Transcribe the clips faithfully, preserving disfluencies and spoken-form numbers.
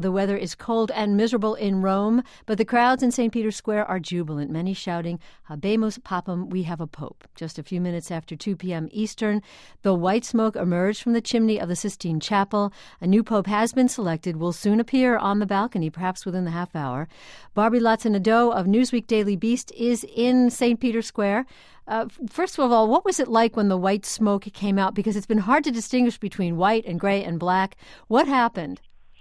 The weather is cold and miserable in Rome, but the crowds in Saint Peter's Square are jubilant, many shouting, Habemus Papam, we have a pope. Just a few minutes after two p.m. Eastern, the white smoke emerged from the chimney of the Sistine Chapel. A new pope has been selected, will soon appear on the balcony, perhaps within the half hour. Barbie Latza-Nadeau of Newsweek Daily Beast is in Saint Peter's Square. Uh, first of all, what was it like when the white smoke came out? Because it's been hard to distinguish between white and gray and black. What happened?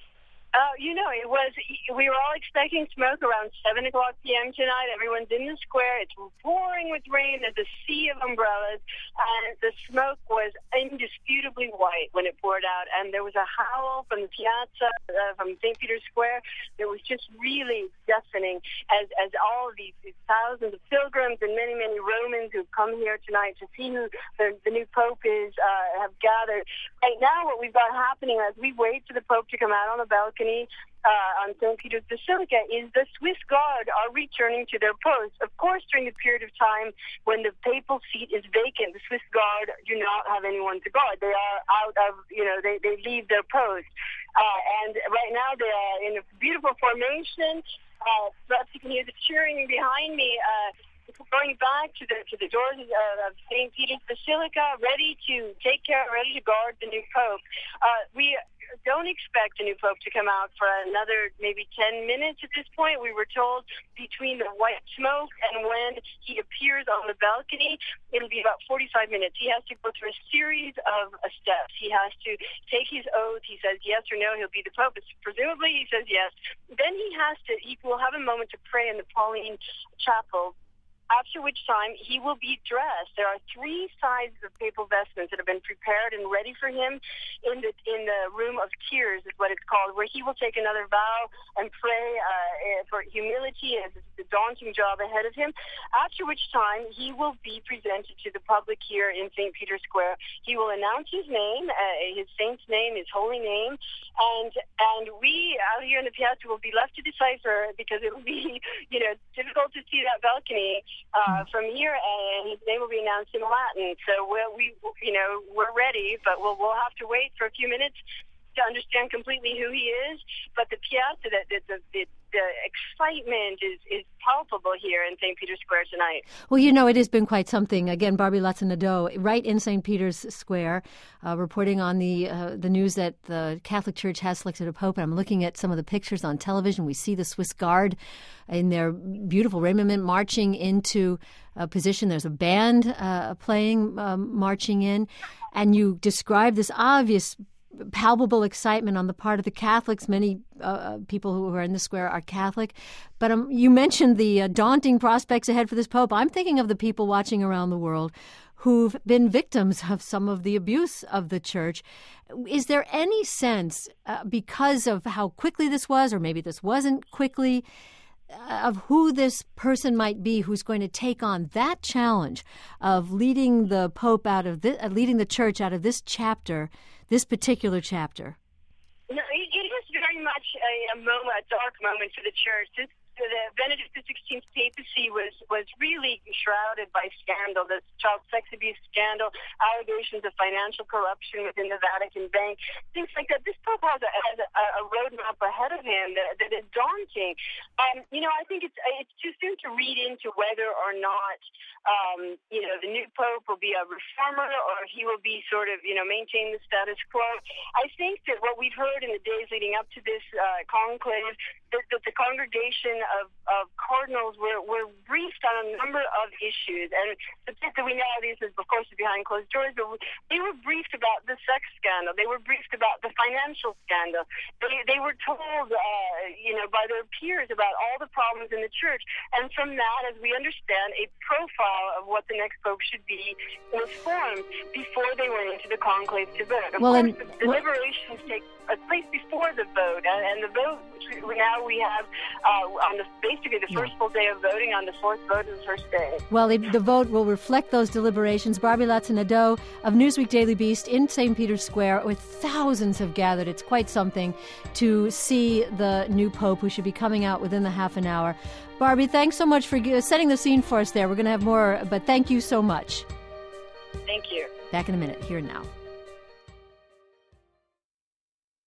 Uh, you know, it was, we were all expecting smoke around seven o'clock p.m. tonight. Everyone's in the square. It's pouring with rain. There's a sea of umbrellas. And the smoke was indisputably white when it poured out. And there was a howl from the piazza, uh, from Saint Peter's Square. It was just really deafening as, as all of these, these thousands of pilgrims and many, many Romans who've come here tonight to see who the, the new Pope is, uh, have gathered. Right now, what we've got happening as we wait for the Pope to come out on the balcony, Uh, on Saint Peter's Basilica, is the Swiss Guard are returning to their posts. Of course, during the period of time when the papal seat is vacant, the Swiss Guard do not have anyone to guard. They are out of, you know, they, they leave their post. Uh, and right now they are in a beautiful formation. Uh, perhaps you can hear the cheering behind me. Uh, going back to the to the doors of, of Saint Peter's Basilica, ready to take care, ready to guard the new Pope. Uh, we don't expect a new Pope to come out for another maybe ten minutes at this point. We were told between the white smoke and when he appears on the balcony, it'll be about forty-five minutes. He has to go through a series of uh, steps. He has to take his oath. He says yes or no, he'll be the Pope. Presumably he says yes. Then he has to, he will have a moment to pray in the Pauline Chapel, after which time he will be dressed. There are three sizes of papal vestments that have been prepared and ready for him in the in the room of tears, is what it's called, where he will take another vow and pray uh, for humility as the daunting job ahead of him, after which time he will be presented to the public here in Saint Peter's Square. He will announce his name, uh, his saint's name, his holy name, and and we out here in the piazza will be left to decipher, because it will be, you know, difficult to see that balcony Uh, from here, and his name will be announced in Latin. So we'll, we, you know, we're ready, but we'll we'll have to wait for a few minutes to understand completely who he is. But the piazza, the the, the, the excitement is, is palpable here in Saint Peter's Square tonight. Well, you know, it has been quite something. Again, Barbie Latza-Nadeau, right in Saint Peter's Square, uh, reporting on the uh, the news that the Catholic Church has selected a pope. And I'm looking at some of the pictures on television. We see the Swiss Guard in their beautiful raiment marching into a position. There's a band uh, playing, um, marching in. And you describe this obvious palpable excitement on the part of the Catholics. Many uh, people who are in the square are Catholic. But um, you mentioned the uh, daunting prospects ahead for this Pope. I'm thinking of the people watching around the world who've been victims of some of the abuse of the church. Is there any sense, uh, because of how quickly this was, or maybe this wasn't quickly, uh, of who this person might be who's going to take on that challenge of leading the Pope out of this, uh, leading the church out of this chapter, this particular chapter? No, it, it is very much a, a moment, a dark moment for the church. This, the Benedict the sixteenth papacy was, was really shrouded by scandal, the child sex abuse scandal, allegations of financial corruption within the Vatican Bank, things like that. This Pope has a, has a, a roadmap ahead of him that, that is daunting. Um, you know, I think it's it's too soon to read into whether or not, um, you know, the new Pope will be a reformer or he will be sort of, you know, maintain the status quo. I think that what we've heard in the days leading up to this uh, conclave, that, that the congregation of, of cardinals were, were briefed on a number of issues. And the bit that we know of these is, of course, behind closed doors, but they were briefed about the sex scandal. They were briefed about the financial scandal. They, they were told, uh, you know, by their peers about all the problems in the church. And from that, as we understand, a profile of what the next pope should be was formed before they went into the conclave to vote. Of well, course, and, the deliberations take place before the vote, and, and the vote, which now we have uh, on the basically the first full day of voting, on the fourth vote of the first day. Well, it, the vote will reflect those deliberations. Barbie Latza-Nadeau of Newsweek Daily Beast in Saint Peter's Square, where thousands have gathered. It's quite something to see the new pope, who should be coming out within the half an hour. Barbie, thanks so much for setting the scene for us there. We're going to have more, but thank you so much. Thank you. Back in a minute, here and now.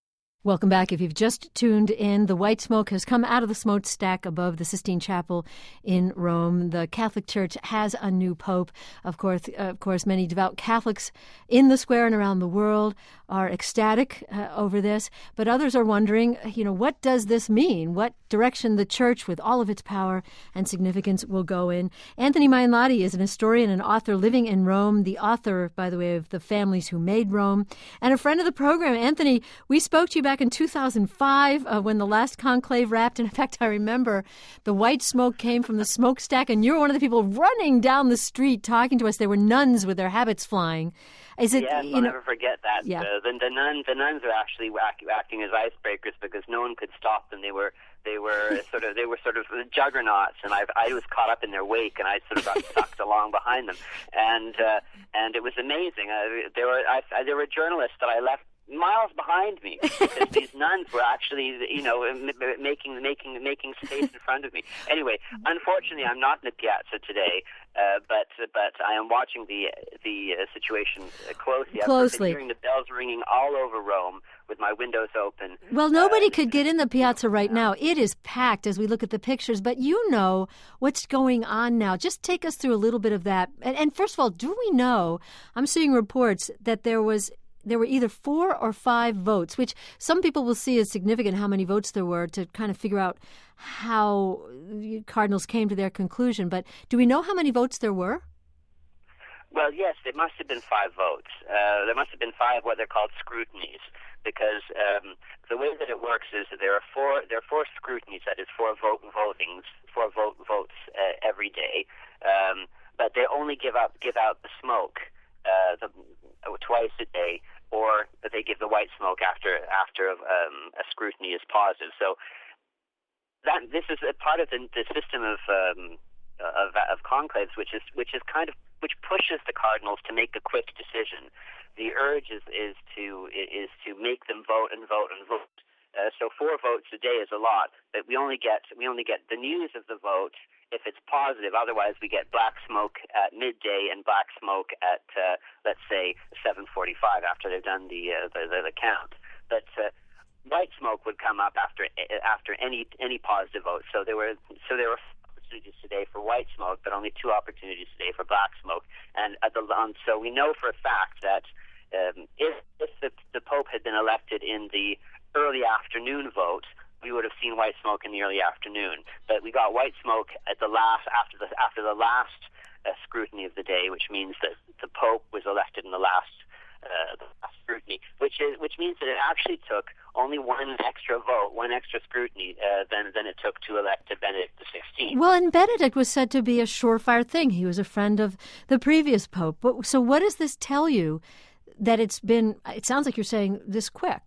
Welcome back. If you've just tuned in, the white smoke has come out of the smokestack above the Sistine Chapel in Rome. The Catholic Church has a new pope. Of course, uh, of course, many devout Catholics in the square and around the world are ecstatic uh, over this, but others are wondering, you know, what does this mean? What direction the Church, with all of its power and significance, will go in? Anthony Mainladi is an historian and author living in Rome, the author, by the way, of The Families Who Made Rome, and a friend of the program. Anthony, we spoke to you back in two thousand five uh, when the last conclave wrapped. And in fact, I remember the white smoke came from the smokestack, and you were one of the people running down the street talking to us. There were nuns with their habits flying. Is it? Yes, you I'll know, never forget that. Yeah. Uh, the, the nuns, the nuns are actually act, acting as icebreakers because no one could stop them. They were, they were sort of, they were sort of juggernauts, and I, I was caught up in their wake, and I sort of got sucked along behind them, and uh, and it was amazing. Uh, there were, I, I, there were journalists that I left miles behind me because these nuns were actually, you know, m- making making making space in front of me. Anyway, unfortunately, I'm not in the piazza today, uh, but but I am watching the the uh, situation closely. Closely. I've been hearing the bells ringing all over Rome with my windows open. Well, nobody uh, could get in the piazza right now. It is packed as we look at the pictures, but you know what's going on now. Just take us through a little bit of that. And, and first of all, do we know, I'm seeing reports that there was there were either four or five votes, which some people will see as significant how many votes there were to kind of figure out how cardinals came to their conclusion. But do we know how many votes there were? Well, yes, there must have been five votes. Uh, there must have been five what they're called scrutinies, because um, the way that it works is that there are four there are four scrutinies, that is four vote votings, four vote votes uh, every day, um, but they only give up give out the smoke uh, the, twice a day, or they give the white smoke after after um, a scrutiny is positive. So that this is a part of the, the system of, um, of of conclaves, which is which is kind of which pushes the cardinals to make a quick decision. The urge is, is to is to make them vote and vote and vote. Uh, so four votes a day is a lot, but we only get we only get the news of the vote if it's positive. Otherwise, we get black smoke at midday and black smoke at uh, let's say seven forty-five after they've done the uh, the, the, the count. But uh, white smoke would come up after after any any positive vote. So there were so there were opportunities today for white smoke, but only two opportunities today for black smoke. And at the um, so we know for a fact that um, if if the, the Pope had been elected in the early afternoon vote, we would have seen white smoke in the early afternoon. But we got white smoke at the last after the after the last uh, scrutiny of the day, which means that the Pope was elected in the last uh, the last scrutiny, which is which means that it actually took only one extra vote, one extra scrutiny uh, than than it took to elect Benedict the sixteenth. Well, and Benedict was said to be a surefire thing. He was a friend of the previous Pope. But, so what does this tell you that it's been? It sounds like you're saying this quick.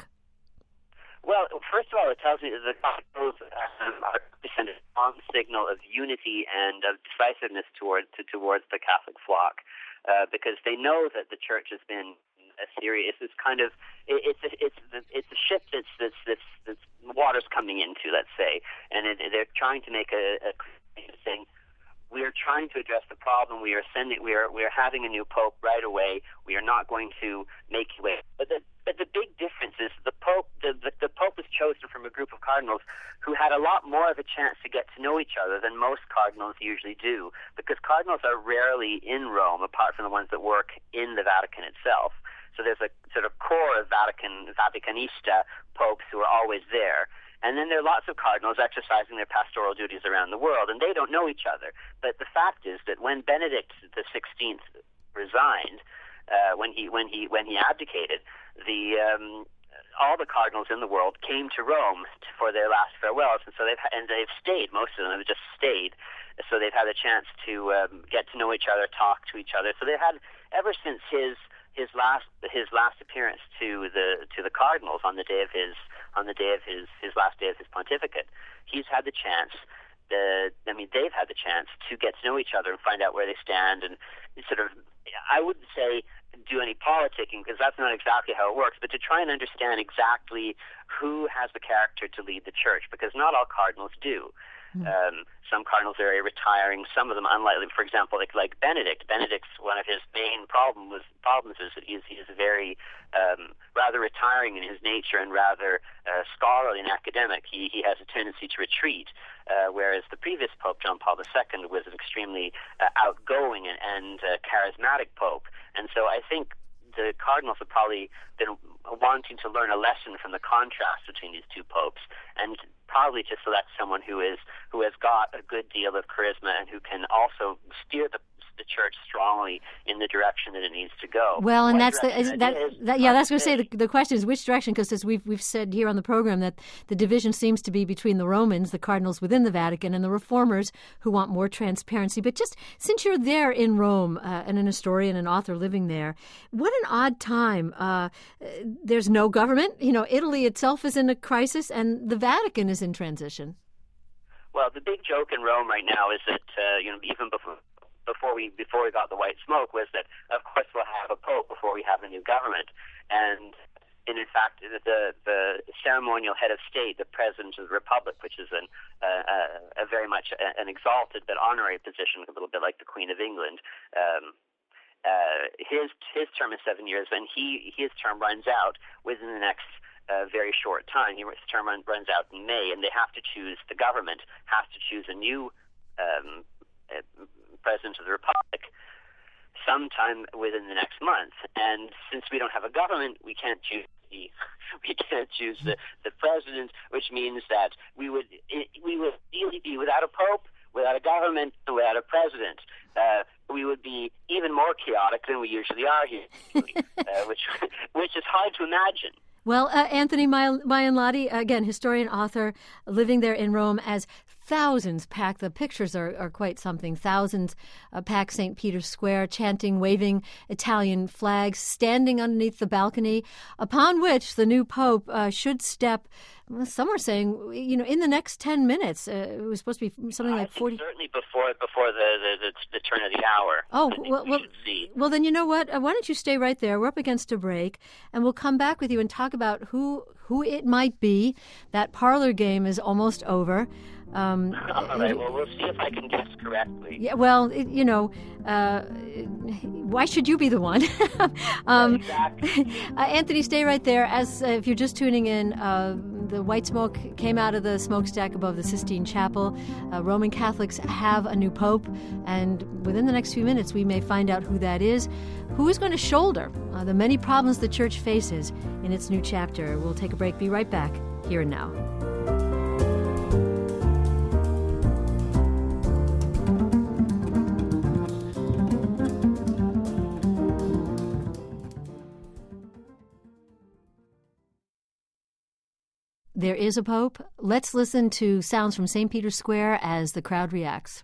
Well, first of all, it tells me that the cardinals um, are send a strong signal of unity and of decisiveness toward to, towards the Catholic flock, uh, because they know that the Church has been a serious. It's kind of it, it's a, it's a, it's a ship that's that's that's, that's water's coming into, let's say, and it, they're trying to make a, a thing. We are trying to address the problem. We are sending. We are we are having a new pope right away. We are not going to make you wait. But the but the big difference is the pope. The, the the pope was chosen from a group of cardinals who had a lot more of a chance to get to know each other than most cardinals usually do, because cardinals are rarely in Rome, apart from the ones that work in the Vatican itself. So there's a sort of core of Vatican Vaticanista popes who are always there. And then there are lots of cardinals exercising their pastoral duties around the world, and they don't know each other. But the fact is that when Benedict the sixteenth resigned, uh, when he when he when he abdicated, the um, all the cardinals in the world came to Rome for their last farewells, and so they've and they've stayed. Most of them have just stayed, so they've had a chance to um, get to know each other, talk to each other. So they've had ever since his his last his last appearance to the to the cardinals on the day of his on the day of his, his last day of his pontificate, he's had the chance. The I mean, they've had the chance to get to know each other and find out where they stand, and sort of, I wouldn't say do any politicking, because that's not exactly how it works, but to try and understand exactly who has the character to lead the Church, because not all cardinals do. Mm. Um, some cardinals are retiring, some of them unlikely. For example, like, like Benedict. Benedict's one of his main problem was, problems is that he's, he's very um, rather retiring in his nature and rather uh, scholarly and academic. He, he has a tendency to retreat, uh, whereas the previous Pope, John Paul the Second, was an extremely uh, outgoing and, and uh, charismatic Pope. And so I think the cardinals have probably been wanting to learn a lesson from the contrast between these two popes, and probably to select someone who is who has got a good deal of charisma and who can also steer the the church strongly in the direction that it needs to go. Well, and What that's the direction that, it is, that yeah, that's going to say say. the, the question is which direction, because as we've we've said here on the program that the division seems to be between the Romans, the cardinals within the Vatican, and the reformers who want more transparency. But just since you're there in Rome uh, and an historian and author living there, what an odd time. Uh, there's no government. You know, Italy itself is in a crisis, and the Vatican is in transition. Well, the big joke in Rome right now is that uh, you know even before. Before we before we got the white smoke was that of course we'll have a pope before we have a new government, and, and in fact the the ceremonial head of state, the president of the republic, which is an uh, a, a very much an exalted but honorary position, a little bit like the Queen of England. Um, uh, his his term is seven years, and he his term runs out within the next. A very short time. His term run, runs out in May, and they have to choose. The government has to choose a new um, uh, president of the republic sometime within the next month. And since we don't have a government, we can't choose the we can't choose the, the president, which means that we would we would really be without a pope, without a government, and without a president. Uh, we would be even more chaotic than we usually are here, uh, which which is hard to imagine. Well, uh, Anthony Maianlotti, again, historian, author, living there in Rome as thousands pack. The pictures are, are quite something. Thousands uh, pack Saint Peter's Square, chanting, waving Italian flags, standing underneath the balcony upon which the new pope uh, should step. Some are saying, you know, in the next ten minutes. Uh, it was supposed to be something I like think forty. Certainly before before the, the, the, the turn of the hour. Oh, I think well, we well, should see. well, then you know what? Uh, why don't you stay right there? We're up against a break, and we'll come back with you and talk about who who it might be. That parlor game is almost over. Um, All right. Well, we'll see if I can guess correctly. Yeah. Well, it, you know, uh, why should you be the one? um, exactly. uh, Anthony, stay right there. As uh, if you're just tuning in, uh, the white smoke came out of the smokestack above the Sistine Chapel. Uh, Roman Catholics have a new pope, and within the next few minutes, we may find out who that is. Who is going to shoulder uh, the many problems the church faces in its new chapter? We'll take a break. Be right back here and now. There is a pope. Let's listen to sounds from Saint Peter's Square as the crowd reacts.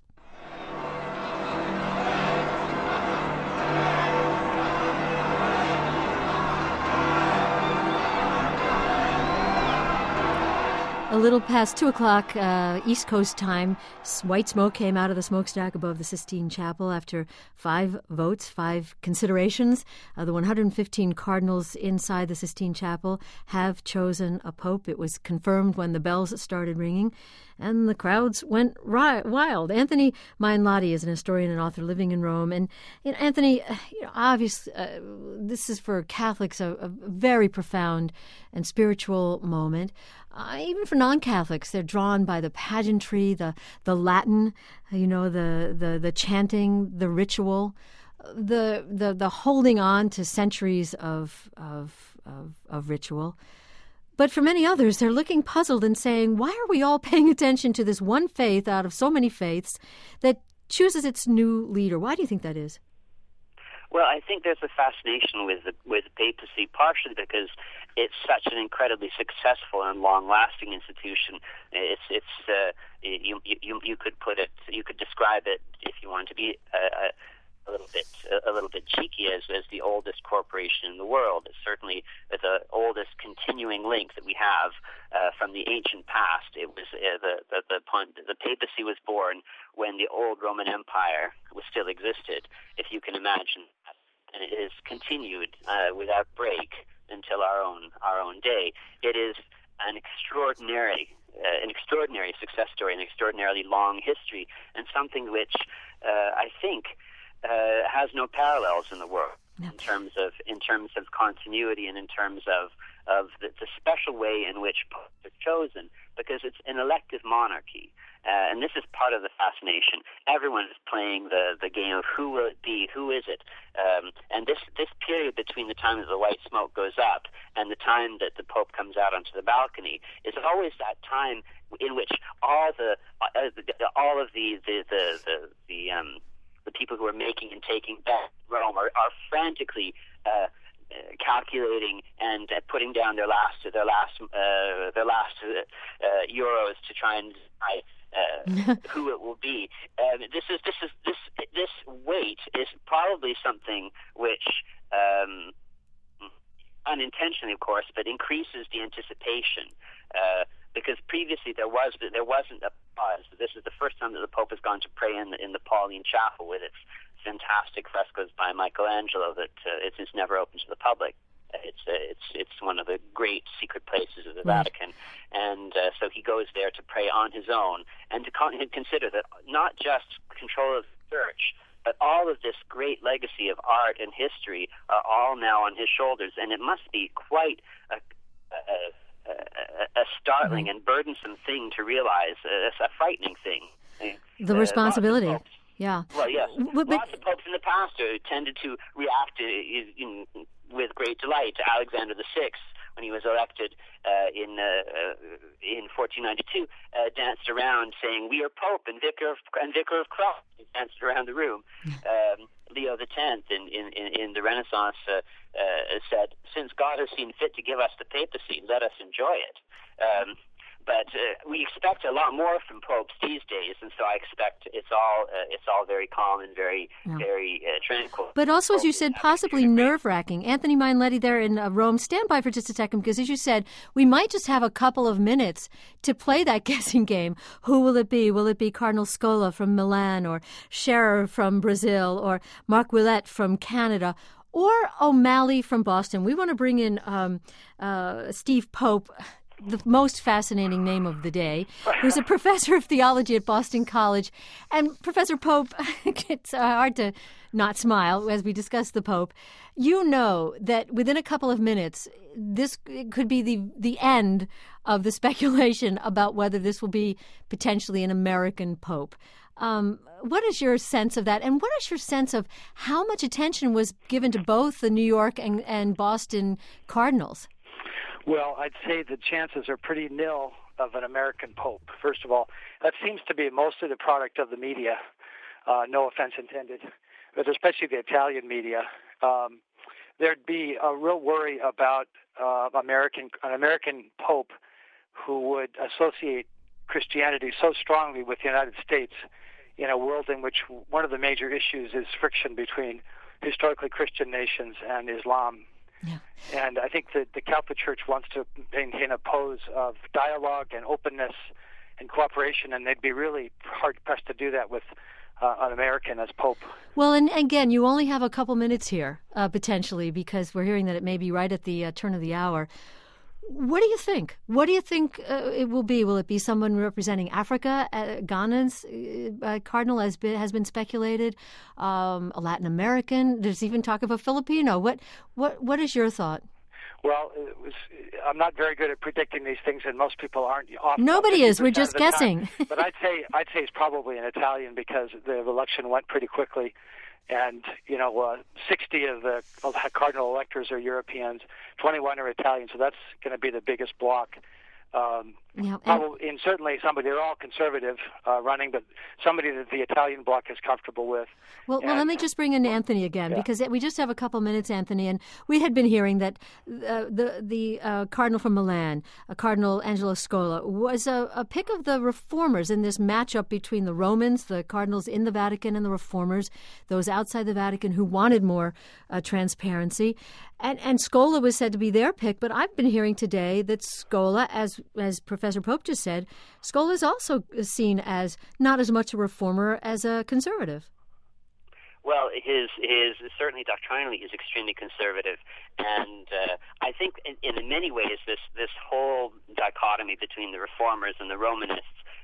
A little past two o'clock uh, East Coast time, white smoke came out of the smokestack above the Sistine Chapel after five votes, five considerations. Uh, the one hundred fifteen cardinals inside the Sistine Chapel have chosen a pope. It was confirmed when the bells started ringing, and the crowds went ri- wild. Anthony Maianlotti is an historian and author living in Rome. And you know, Anthony, you know, obviously, uh, this is for Catholics a, a very profound and spiritual moment. Uh, even for non-Catholics, they're drawn by the pageantry, the the Latin, you know, the the, the chanting, the ritual, the the the holding on to centuries of of of, of ritual. But for many others, they're looking puzzled and saying, why are we all paying attention to this one faith out of so many faiths that chooses its new leader? Why do you think that is? Well, I think there's a fascination with the, with papacy, partially because it's such an incredibly successful and long-lasting institution. It's it's uh, you, you you could put it, you could describe it, if you want to be a, a little bit a little bit cheeky, as as the oldest corporation in the world. It's certainly the oldest continuing link that we have uh, from the ancient past. It was uh, the the the, the papacy was born when the old Roman Empire was still existed, if you can imagine. And it has continued uh, without break until our own our own day. It is an extraordinary uh, an extraordinary success story, an extraordinarily long history, and something which uh, I think uh, has no parallels in the world no. in terms of in terms of continuity and in terms of of the, the special way in which popes are chosen, because it's an elective monarchy. Uh, and this is part of the fascination. Everyone is playing the, the game of who will it be, who is it? Um, and this, this period between the time that the white smoke goes up and the time that the Pope comes out onto the balcony is always that time in which all the uh, all of the the the the, the, um, the people who are making and taking back Rome are, are frantically uh, calculating and uh, putting down their last their last uh, their last uh, uh, euros to try and decide uh, who it will be. Um, this is this is this this wait is probably something which, um, unintentionally, of course, but increases the anticipation. Uh, because previously there was there wasn't a pause. This is the first time that the Pope has gone to pray in the, in the Pauline Chapel with its fantastic frescoes by Michelangelo that uh, it's, it's never open to the public. It's uh, it's it's one of the great secret places of the right. Vatican, and uh, so he goes there to pray on his own and to con- consider that not just control of the church, but all of this great legacy of art and history are all now on his shoulders, and it must be quite a, a, a, a startling right. and burdensome thing to realize. Uh, it's a frightening thing. The uh, responsibility. Yeah. Well, yes. But, but, lots of popes in the past uh, tended to react to, in, with great delight to Alexander the Sixth when he was elected uh, in uh, uh, in fourteen ninety-two. Uh, danced around saying, "We are Pope and Vicar of and Vicar of Christ." He danced around the room. Um, Leo the Tenth in, in, in the Renaissance uh, uh, said, "Since God has seen fit to give us the papacy, let us enjoy it." Um, But uh, we expect a lot more from popes these days, and so I expect it's all uh, it's all very calm and very yeah. very uh, tranquil. But also, as you said, possibly nerve-wracking. Anthony Mainletti there in uh, Rome. Stand by for just a second, because as you said, we might just have a couple of minutes to play that guessing game. Who will it be? Will it be Cardinal Scola from Milan, or Scherer from Brazil, or Marc Ouellet from Canada, or O'Malley from Boston? We want to bring in um, uh, Steve Pope, the most fascinating name of the day, who's a professor of theology at Boston College. And Professor Pope, it's uh, hard to not smile as we discuss the Pope. You know that within a couple of minutes, this could be the, the end of the speculation about whether this will be potentially an American Pope. Um, what is your sense of that? And what is your sense of how much attention was given to both the New York and, and Boston Cardinals? Well, I'd say the chances are pretty nil of an American Pope, first of all. That seems to be mostly the product of the media, uh, no offense intended, but especially the Italian media. Um, there'd be a real worry about uh, American an American Pope who would associate Christianity so strongly with the United States in a world in which one of the major issues is friction between historically Christian nations and Islam. Yeah. And I think that the Catholic Church wants to maintain a pose of dialogue and openness and cooperation, and they'd be really hard-pressed to do that with uh, an American as Pope. Well, and again, you only have a couple minutes here, uh, potentially, because we're hearing that it may be right at the uh, turn of the hour. What do you think? What do you think uh, it will be? Will it be someone representing Africa? Uh, Ghana's uh, cardinal has been has been speculated. Um, a Latin American. There's even talk of a Filipino. What what what is your thought? Well, it was, I'm not very good at predicting these things, and most people aren't. Off Nobody is. We're just guessing. But I'd say I'd say it's probably an Italian, because the election went pretty quickly. And, you know, uh, sixty of the cardinal electors are Europeans, twenty-one are Italian, so that's going to be the biggest block. Um, yeah, and, probably, and certainly somebody, they're all conservative uh, running, but somebody that the Italian bloc is comfortable with. Well, and, well, let me just bring in Anthony again, yeah. because we just have a couple minutes, Anthony, and we had been hearing that uh, the the uh, cardinal from Milan, uh, Cardinal Angelo Scola, was a, a pick of the reformers in this matchup between the Romans, the cardinals in the Vatican, and the reformers, those outside the Vatican who wanted more uh, transparency. And, and Scola was said to be their pick, but I've been hearing today that Scola, as as Professor Pope just said, Scola is also seen as not as much a reformer as a conservative. Well, his his certainly doctrinally he's extremely conservative, and uh, I think in, in many ways this this whole dichotomy between the reformers and the Romanists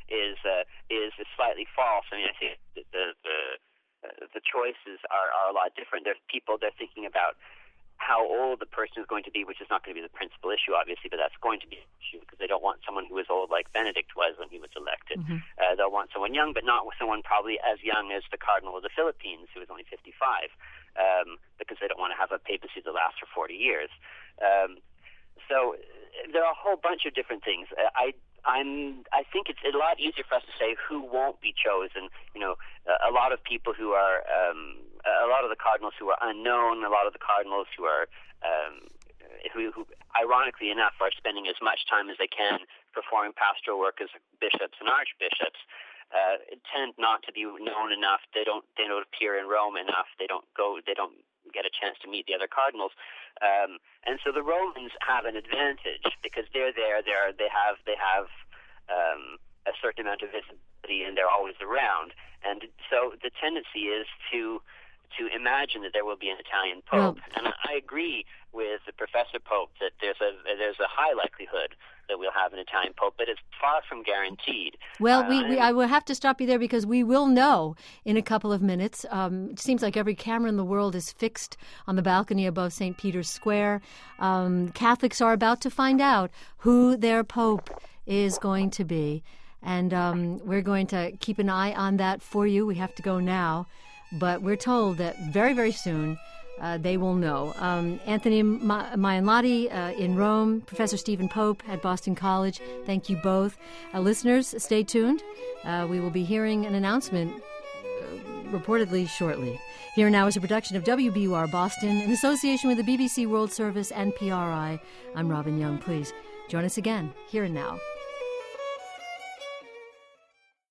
is uh, is is slightly false. I mean, I think the the the, uh, the choices are, are a lot different. There's people they're thinking about how old the person is going to be, which is not going to be the principal issue, obviously, but that's going to be an issue because they don't want someone who is old like Benedict was when he was elected. Mm-hmm. Uh, they'll want someone young, but not someone probably as young as the Cardinal of the Philippines, who was only fifty-five, um, because they don't want to have a papacy that lasts for forty years. Um, so there are a whole bunch of different things. I I'm I think it's a lot easier for us to say who won't be chosen. You know, a lot of people who are um, a lot of the cardinals who are unknown, a lot of the cardinals who are um, who, who, ironically enough, are spending as much time as they can performing pastoral work as bishops and archbishops. Uh, tend not to be known enough. They don't they don't appear in Rome enough. They don't go. They don't get a chance to meet the other cardinals. Um, and so the Romans have an advantage because they're there. They're they have they have um, a certain amount of visibility, and they're always around. And so the tendency is to to imagine that there will be an Italian pope. Well, and I agree with the Professor Pope that there's a there's a high likelihood that we'll have an Italian pope, but it's far from guaranteed. Well, uh, we, we I will have to stop you there because we will know in a couple of minutes. Um, it seems like every camera in the world is fixed on the balcony above Saint Peter's Square. Um, Catholics are about to find out who their pope is going to be, and um, we're going to keep an eye on that for you. We have to go now, but we're told that very, very soon Uh, they will know. Um, Anthony Ma- Maianlotti uh, in Rome, Professor Stephen Pope at Boston College, thank you both. Uh, listeners, stay tuned. Uh, we will be hearing an announcement uh, reportedly shortly. Here Now is a production of W B U R Boston in association with the B B C World Service and P R I. I'm Robin Young. Please join us again, Here and Now.